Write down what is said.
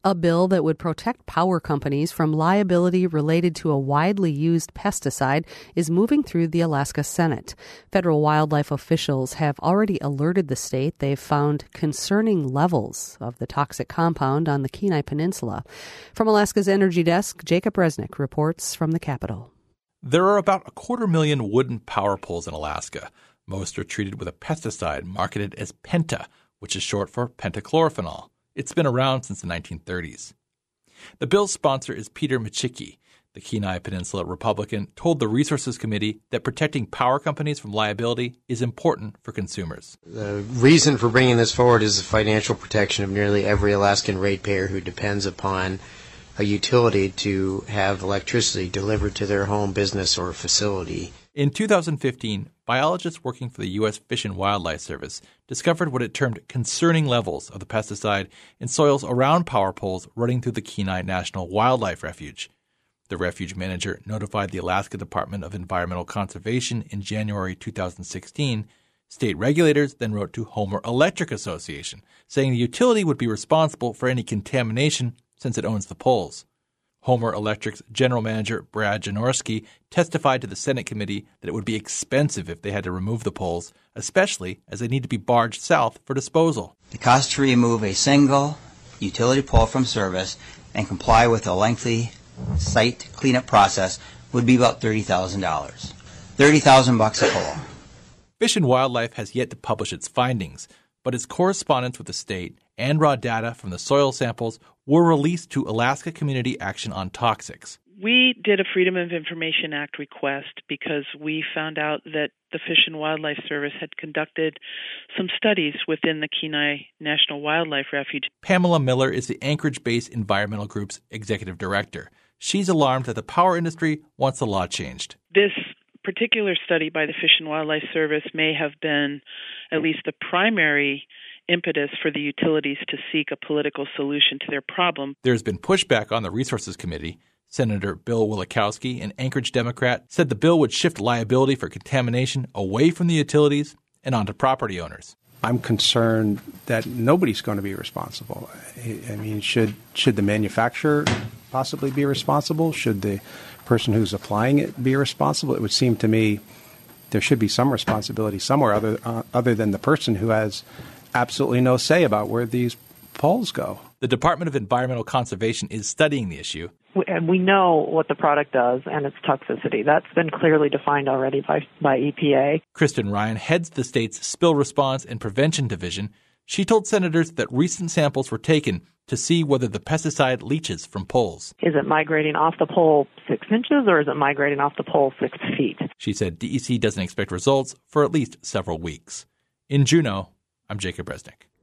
A bill that would protect power companies from liability related to a widely used pesticide is moving through the Alaska Senate. Federal wildlife officials have already alerted the state they've found concerning levels of the toxic compound on the Kenai Peninsula. From Alaska's Energy Desk, Jacob Resnick reports from the Capitol. There are about 250,000 wooden power poles in Alaska. Most are treated with a pesticide marketed as Penta, which is short for pentachlorophenol. It's been around since the 1930s. The bill's sponsor is Peter Micciche. The Kenai Peninsula Republican told the Resources Committee that protecting power companies from liability is important for consumers. The reason for bringing this forward is the financial protection of nearly every Alaskan ratepayer who depends upon a utility to have electricity delivered to their home, business, or facility. In 2015, biologists working for the U.S. Fish and Wildlife Service discovered what it termed concerning levels of the pesticide in soils around power poles running through the Kenai National Wildlife Refuge. The refuge manager notified the Alaska Department of Environmental Conservation in January 2016. State regulators then wrote to Homer Electric Association, saying the utility would be responsible for any contamination since it owns the poles. Homer Electric's general manager, Brad Janorski, testified to the Senate committee that it would be expensive if they had to remove the poles, especially as they need to be barged south for disposal. The cost to remove a single utility pole from service and comply with a lengthy site cleanup process would be about $30,000. $30,000 a pole. Fish and Wildlife has yet to publish its findings, but its correspondence with the state and raw data from the soil samples were released to Alaska Community Action on Toxics. We did a Freedom of Information Act request because we found out that the Fish and Wildlife Service had conducted some studies within the Kenai National Wildlife Refuge. Pamela Miller is the Anchorage-based environmental group's executive director. She's alarmed that the power industry wants the law changed. This particular study by the Fish and Wildlife Service may have been at least the primary impetus for the utilities to seek a political solution to their problem. There's been pushback on the Resources Committee. Senator Bill Wielechowski, an Anchorage Democrat, said the bill would shift liability for contamination away from the utilities and onto property owners. I'm concerned that nobody's going to be responsible. I mean, should the manufacturer possibly be responsible? Should the person who's applying it be responsible? It would seem to me there should be some responsibility somewhere other than the person who has absolutely no say about where these poles go. The Department of Environmental Conservation is studying the issue. And we know what the product does and its toxicity. That's been clearly defined already by EPA. Kristen Ryan heads the state's Spill Response and Prevention Division. She told senators that recent samples were taken to see whether the pesticide leaches from poles. Is it migrating off the pole 6 inches or is it migrating off the pole 6 feet? She said DEC doesn't expect results for at least several weeks. In Juneau, I'm Jacob Resnick.